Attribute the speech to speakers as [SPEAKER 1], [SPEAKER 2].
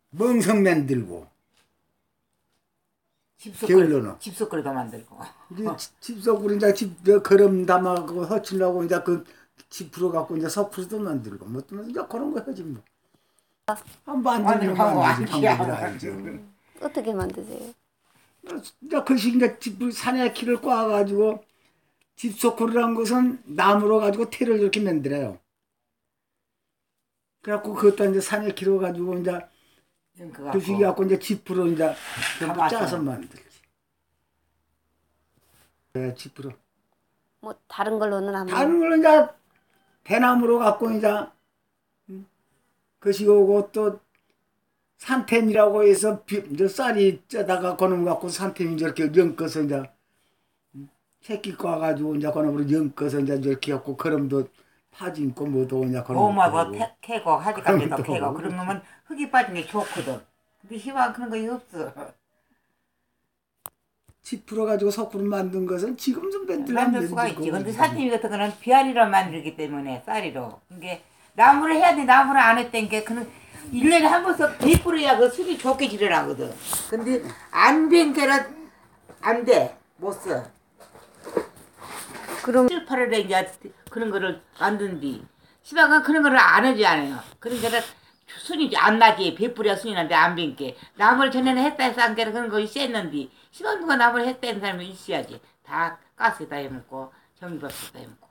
[SPEAKER 1] 멍석 만들고
[SPEAKER 2] 집속거리도 만들고.
[SPEAKER 1] 이제 집속으로 이제 집 거름 담아고 허치려고 이제 그 집으로 갖고 이제 석풀도 만들고 뭐 또 이제 그런 거 하지 뭐. 만들면 만들지 방법을 알죠.
[SPEAKER 3] 어떻게 만드세요?
[SPEAKER 1] 이제 그 시기에 집을 산에 키를 꽈가지고 집속구리라는 것은 나무로 가지고 테를 이렇게 만들어요. 그래갖고 그것도 이제 산에 키로 가지고 이제 그 시기 갖고 이제 집으로 이제 전부 짜서 만들지. 네, 집으로.
[SPEAKER 3] 뭐 다른 걸로는 안
[SPEAKER 1] 다른 걸로 이제 대나무로 갖고 이제 그 시기 오고 또 산템이라고 해서 이제 쌀이 쪄다가 그놈 갖고 산템이 저렇게 엮어서 이제 새끼 꽈가지고 이제 그놈으로 엮어서 이제 이렇게 갖고 그럼도 파진고 뭐도 이제
[SPEAKER 2] 고마고 캐고 하지까지도 캐고 그런 거면 흙이 빠진 게 좋거든. 근데 희망 그런 거 없어.
[SPEAKER 1] 집 풀어가지고 석구를 만든 것은 지금도
[SPEAKER 2] 만들 수가 있지. 근데 산팀이 같은 거는 비아리로 만들기 때문에 쌀이로. 그게 나무를 해야 돼. 나무를 안 했던 게 그는 1년에 한 번씩 비 뿌려야 그 술이 좋게 지르라거든. 근데 안 된 게는 안 돼. 못 써.
[SPEAKER 3] 그럼
[SPEAKER 2] 7, 8월에 이제 그런 거를 만든 뒤 시방은 그런 거를 안 하지 않아요. 그러니까 순이 안 나지. 비 뿌려 순이 나는데 안 된 게. 나무를 전에는 했다 해서 안 게는 그런 거 있었는데 시방 누가 나무를 했다는 사람이 있어야지. 다 가스에다 해먹고 전기밥에다 해먹고.